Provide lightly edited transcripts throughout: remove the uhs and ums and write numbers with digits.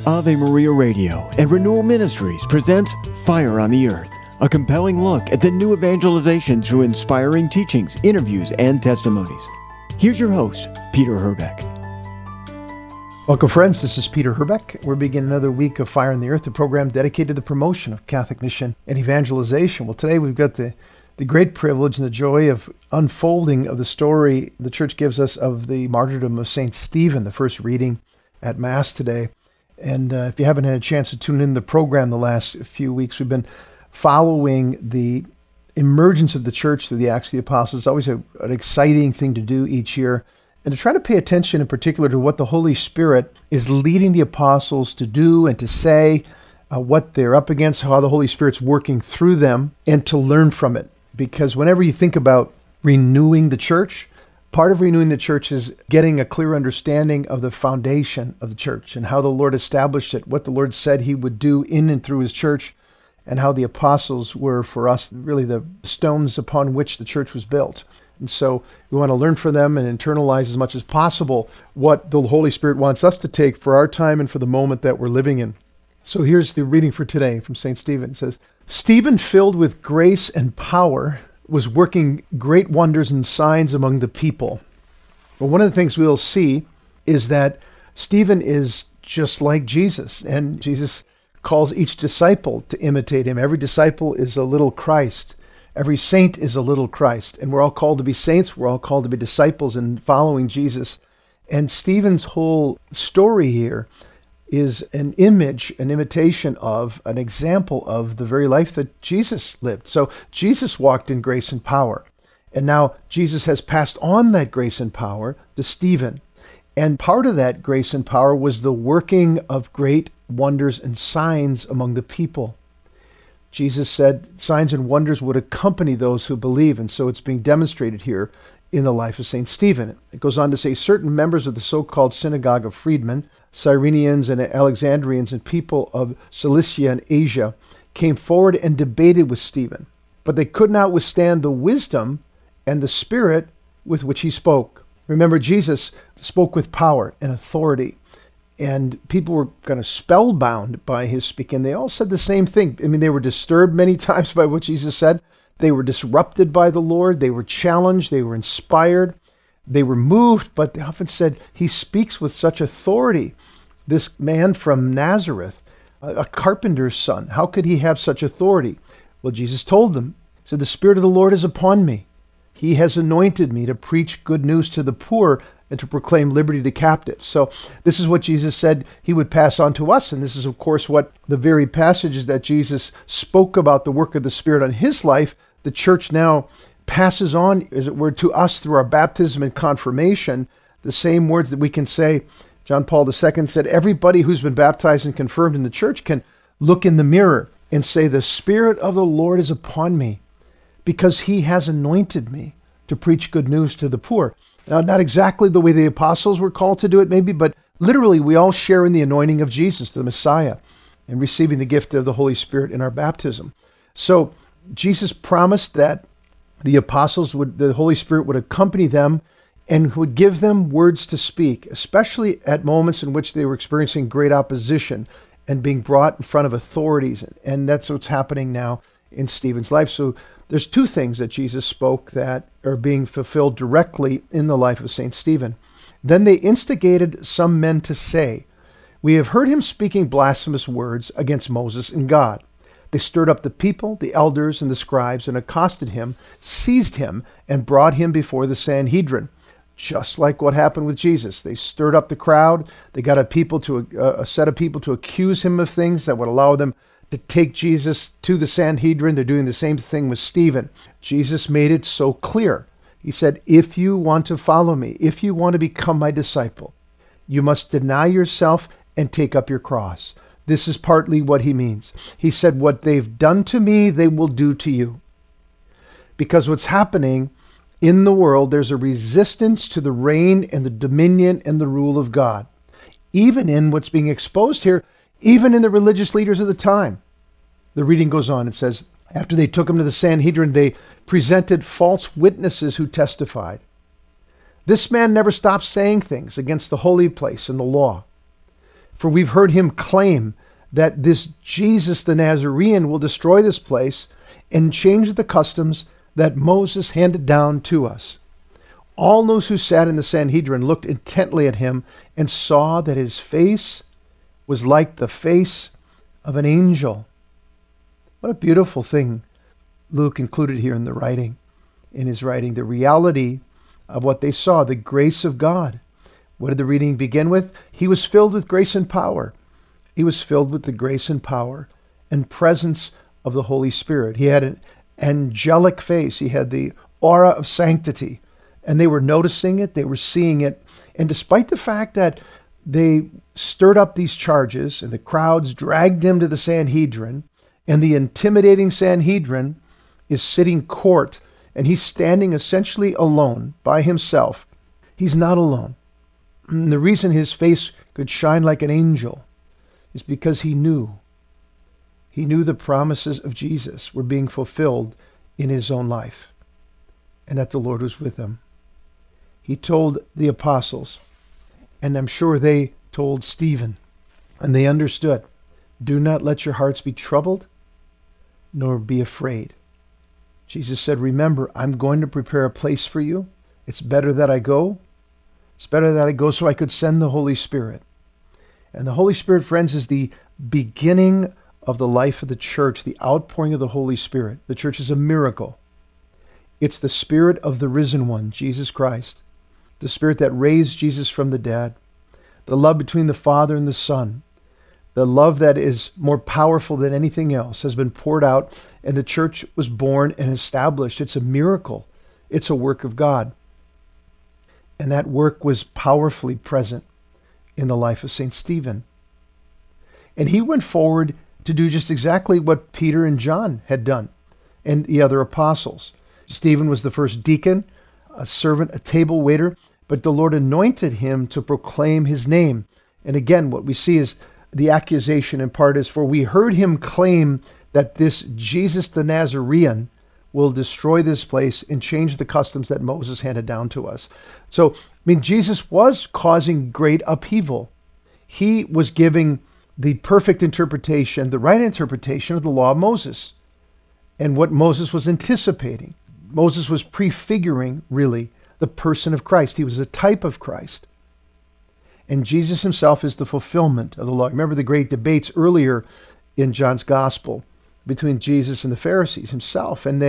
Ave Maria Radio and Renewal Ministries presents Fire on the Earth, a compelling look at the new evangelization through inspiring teachings, interviews, and testimonies. Here's your host, Peter Herbeck. Welcome, friends. This is Peter Herbeck. We're beginning another week of Fire on the Earth, a program dedicated to the promotion of Catholic mission and evangelization. Well, today we've got the great privilege and the joy of unfolding of the story the Church gives us of the martyrdom of St. Stephen, the first reading at Mass today. And if you haven't had a chance to tune in the program the last few weeks, we've been following the emergence of the Church through the Acts of the Apostles. It's always an exciting thing to do each year, and to try to pay attention in particular to what the Holy Spirit is leading the apostles to do and to say, what they're up against, how the Holy Spirit's working through them, and to learn from it. Because whenever you think about renewing the Church, part of renewing the Church is getting a clear understanding of the foundation of the Church and how the Lord established it, what the Lord said he would do in and through his Church, and how the apostles were for us really the stones upon which the Church was built. And so we want to learn from them and internalize as much as possible what the Holy Spirit wants us to take for our time and for the moment that we're living in. So here's the reading for today from St. Stephen. It says, Stephen, filled with grace and power, was working great wonders and signs among the people. Well, one of the things we'll see is that Stephen is just like Jesus, and Jesus calls each disciple to imitate him. Every disciple is a little Christ. Every saint is a little Christ, and we're all called to be saints. We're all called to be disciples in following Jesus. And Stephen's whole story here is an image, an imitation of, an example of the very life that Jesus lived. So Jesus walked in grace and power. And now Jesus has passed on that grace and power to Stephen. And part of that grace and power was the working of great wonders and signs among the people. Jesus said signs and wonders would accompany those who believe. And so it's being demonstrated here in the life of St. Stephen. It goes on to say certain members of the so-called synagogue of freedmen, Cyrenians and Alexandrians and people of Cilicia and Asia came forward and debated with Stephen, but they could not withstand the wisdom and the spirit with which he spoke. Remember, Jesus spoke with power and authority, and people were kind of spellbound by his speaking. They all said the same thing. I mean, they were disturbed many times by what Jesus said. They were disrupted by the Lord. They were challenged. They were inspired. They were moved, but they often said, he speaks with such authority. This man from Nazareth, a carpenter's son, how could he have such authority? Well, Jesus told them, he said, the Spirit of the Lord is upon me. He has anointed me to preach good news to the poor and to proclaim liberty to captives. So this is what Jesus said he would pass on to us. And this is, of course, what the very passages that Jesus spoke about the work of the Spirit on his life, the Church now passes on, as it were, to us through our baptism and confirmation, the same words that we can say. John Paul II said, everybody who's been baptized and confirmed in the Church can look in the mirror and say, the Spirit of the Lord is upon me because he has anointed me to preach good news to the poor. Now, not exactly the way the apostles were called to do it maybe, but literally we all share in the anointing of Jesus, the Messiah, and receiving the gift of the Holy Spirit in our baptism. So Jesus promised that the apostles the Holy Spirit would accompany them and would give them words to speak, especially at moments in which they were experiencing great opposition and being brought in front of authorities. And that's what's happening now in Stephen's life. So there's two things that Jesus spoke that are being fulfilled directly in the life of St. Stephen. Then they instigated some men to say, we have heard him speaking blasphemous words against Moses and God. They stirred up the people, the elders, and the scribes, and accosted him, seized him, and brought him before the Sanhedrin. Just like what happened with Jesus. They stirred up the crowd. They got a set of people to accuse him of things that would allow them to take Jesus to the Sanhedrin. They're doing the same thing with Stephen. Jesus made it so clear. He said, if you want to follow me, if you want to become my disciple, you must deny yourself and take up your cross. This is partly what he means. He said, what they've done to me, they will do to you. Because what's happening in the world, there's a resistance to the reign and the dominion and the rule of God. Even in what's being exposed here, even in the religious leaders of the time. The reading goes on. It says, after they took him to the Sanhedrin, they presented false witnesses who testified. This man never stopped saying things against the holy place and the law. For we've heard him claim that this Jesus the Nazarene will destroy this place and change the customs that Moses handed down to us. All those who sat in the Sanhedrin looked intently at him and saw that his face was like the face of an angel. What a beautiful thing Luke included here in his writing, the reality of what they saw, the grace of God. What did the reading begin with? He was filled with grace and power. He was filled with the grace and power and presence of the Holy Spirit. He had an angelic face. He had the aura of sanctity. And they were noticing it. They were seeing it. And despite the fact that they stirred up these charges and the crowds dragged him to the Sanhedrin, and the intimidating Sanhedrin is sitting court, and he's standing essentially alone by himself. He's not alone. And the reason his face could shine like an angel is because he knew the promises of Jesus were being fulfilled in his own life, and that the Lord was with him. He told the apostles, and I'm sure they told Stephen, and they understood, do not let your hearts be troubled, nor be afraid. Jesus said, remember, I'm going to prepare a place for you. It's better that I go. It's better that I go so I could send the Holy Spirit. And the Holy Spirit, friends, is the beginning of the life of the church, the outpouring of the Holy Spirit. The church is a miracle. It's the Spirit of the risen one, Jesus Christ, the Spirit that raised Jesus from the dead, the love between the Father and the Son, the love that is more powerful than anything else has been poured out, and the church was born and established. It's a miracle. It's a work of God. And that work was powerfully present in the life of St. Stephen. And he went forward to do just exactly what Peter and John had done, and the other apostles. Stephen was the first deacon, a servant, a table waiter, but the Lord anointed him to proclaim his name. And again, what we see is the accusation in part is, for we heard him claim that this Jesus the Nazarene will destroy this place and change the customs that Moses handed down to us. So, Jesus was causing great upheaval. He was giving the perfect interpretation, the right interpretation of the law of Moses and what Moses was anticipating. Moses was prefiguring, really, the person of Christ. He was a type of Christ. And Jesus himself is the fulfillment of the law. Remember the great debates earlier in John's gospel between Jesus and the Pharisees himself. And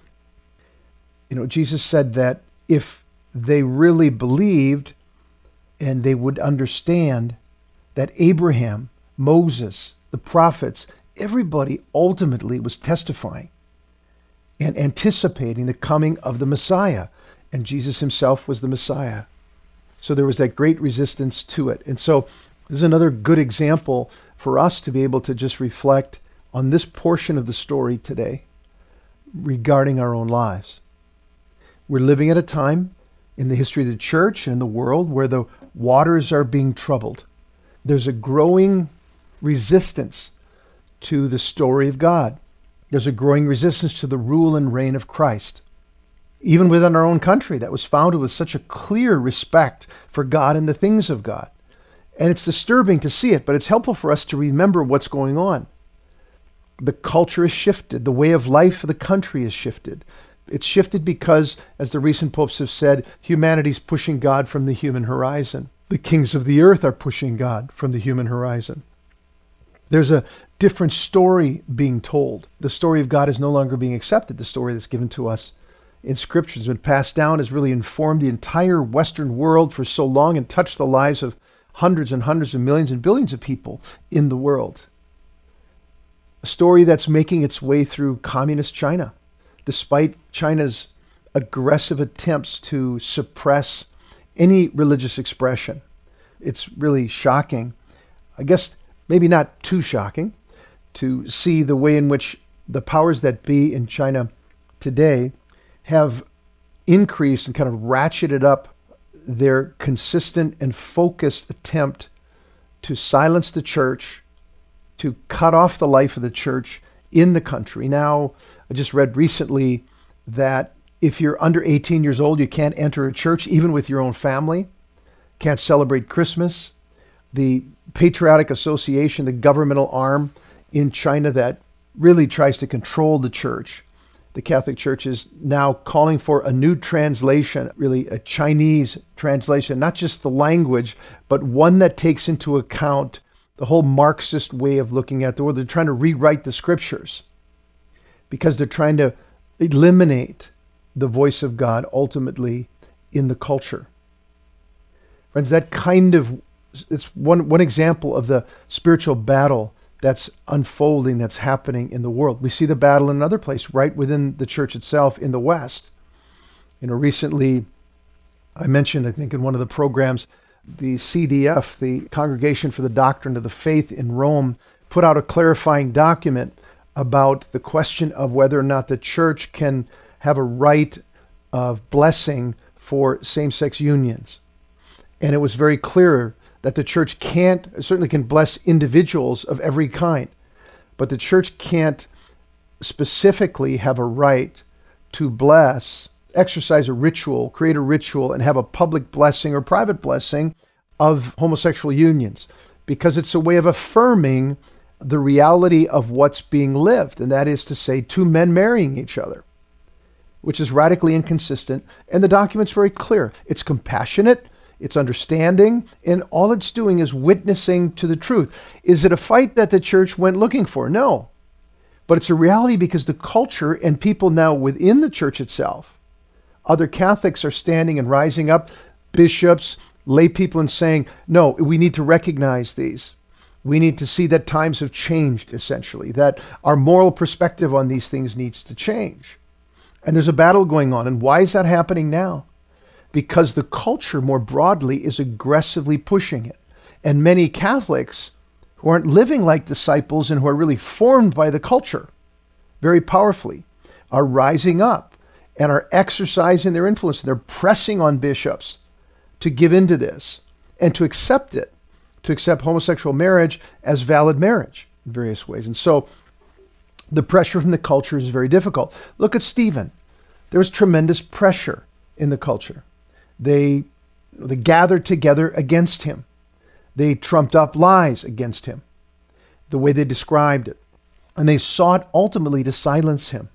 Jesus said that if they really believed and they would understand that Abraham, Moses, the prophets, everybody ultimately was testifying and anticipating the coming of the Messiah. And Jesus himself was the Messiah. So there was that great resistance to it. And so this is another good example for us to be able to just reflect on this portion of the story today regarding our own lives. We're living at a time in the history of the church and in the world where the waters are being troubled. There's a growing resistance to the story of God. There's a growing resistance to the rule and reign of Christ. Even within our own country, that was founded with such a clear respect for God and the things of God. And it's disturbing to see it, but it's helpful for us to remember what's going on. The culture has shifted. The way of life of the country has shifted. It's shifted because, as the recent popes have said, humanity's pushing God from the human horizon. The kings of the earth are pushing God from the human horizon. There's a different story being told. The story of God is no longer being accepted. The story that's given to us in Scripture has been passed down, has really informed the entire Western world for so long and touched the lives of hundreds and hundreds of millions and billions of people in the world. A story that's making its way through communist China, despite China's aggressive attempts to suppress any religious expression. It's really shocking. I guess maybe not too shocking to see the way in which the powers that be in China today have increased and kind of ratcheted up their consistent and focused attempt to silence the church, to cut off the life of the church in the country. Now, I just read recently that if you're under 18 years old, you can't enter a church, even with your own family, can't celebrate Christmas. The patriotic association, the governmental arm in China that really tries to control the church. The Catholic Church is now calling for a new translation, really a Chinese translation, not just the language, but one that takes into account the whole Marxist way of looking at the world. They're trying to rewrite the scriptures because they're trying to eliminate the voice of God ultimately in the culture. Friends, it's one example of the spiritual battle that's unfolding, that's happening in the world. We see the battle in another place, right within the church itself in the West. Recently, I mentioned, I think in one of the programs, the CDF, the Congregation for the Doctrine of the Faith in Rome, put out a clarifying document about the question of whether or not the church can have a right of blessing for same-sex unions. And it was very clear that the church certainly can bless individuals of every kind, but the church can't specifically have a right to exercise a ritual, create a ritual, and have a public blessing or private blessing of homosexual unions, because it's a way of affirming the reality of what's being lived, and that is to say, two men marrying each other, which is radically inconsistent, and the document's very clear. It's compassionate, it's understanding, and all it's doing is witnessing to the truth. Is it a fight that the church went looking for? No. But it's a reality because the culture and people now within the church itself, other Catholics are standing and rising up, bishops, lay people, and saying, no, we need to recognize these. We need to see that times have changed, essentially, that our moral perspective on these things needs to change. And there's a battle going on. And why is that happening now? Because the culture more broadly is aggressively pushing it. And many Catholics who aren't living like disciples and who are really formed by the culture very powerfully are rising up and are exercising their influence. They're pressing on bishops to give into this and to accept it, to accept homosexual marriage as valid marriage in various ways. And so the pressure from the culture is very difficult. Look at Stephen. There was tremendous pressure in the culture. They gathered together against him. They trumped up lies against him, the way they described it. And they sought ultimately to silence him.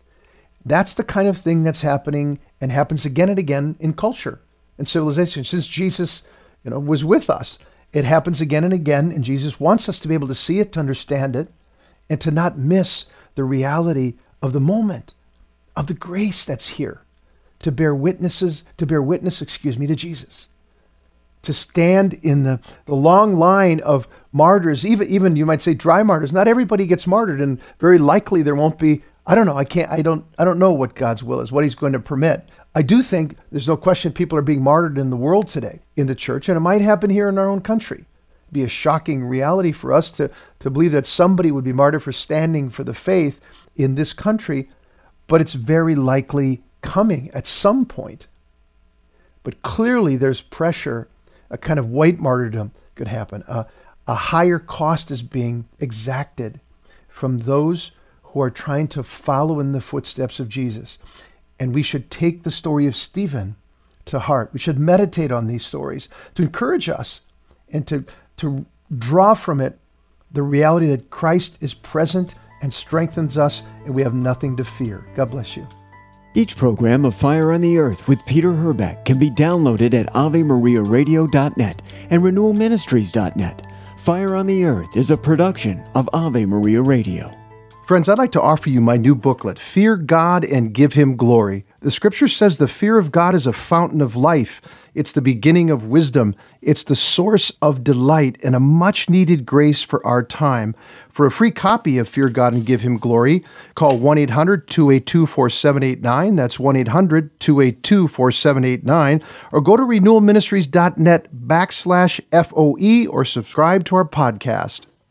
That's the kind of thing that's happening and happens again and again in culture and civilization. Since Jesus, was with us, it happens again and again, and Jesus wants us to be able to see it, to understand it, and to not miss the reality of the moment, of the grace that's here. To bear witness, to Jesus. To stand in the long line of martyrs, even you might say dry martyrs. Not everybody gets martyred, and very likely there won't be. I don't know. I don't know what God's will is, what he's going to permit. I do think there's no question people are being martyred in the world today, in the church, and it might happen here in our own country. It'd be a shocking reality for us to believe that somebody would be martyred for standing for the faith in this country, but it's very likely coming at some point. But clearly there's pressure, a kind of white martyrdom could happen. A higher cost is being exacted from those who are trying to follow in the footsteps of Jesus. And we should take the story of Stephen to heart. We should meditate on these stories to encourage us and to draw from it the reality that Christ is present and strengthens us, and we have nothing to fear. God bless you. Each program of Fire on the Earth with Peter Herbeck can be downloaded at AveMariaRadio.net and RenewalMinistries.net. Fire on the Earth is a production of Ave Maria Radio. Friends, I'd like to offer you my new booklet, Fear God and Give Him Glory. The scripture says the fear of God is a fountain of life. It's the beginning of wisdom. It's the source of delight and a much-needed grace for our time. For a free copy of Fear God and Give Him Glory, call 1-800-282-4789. That's 1-800-282-4789. Or go to renewalministries.net /FOE or subscribe to our podcast.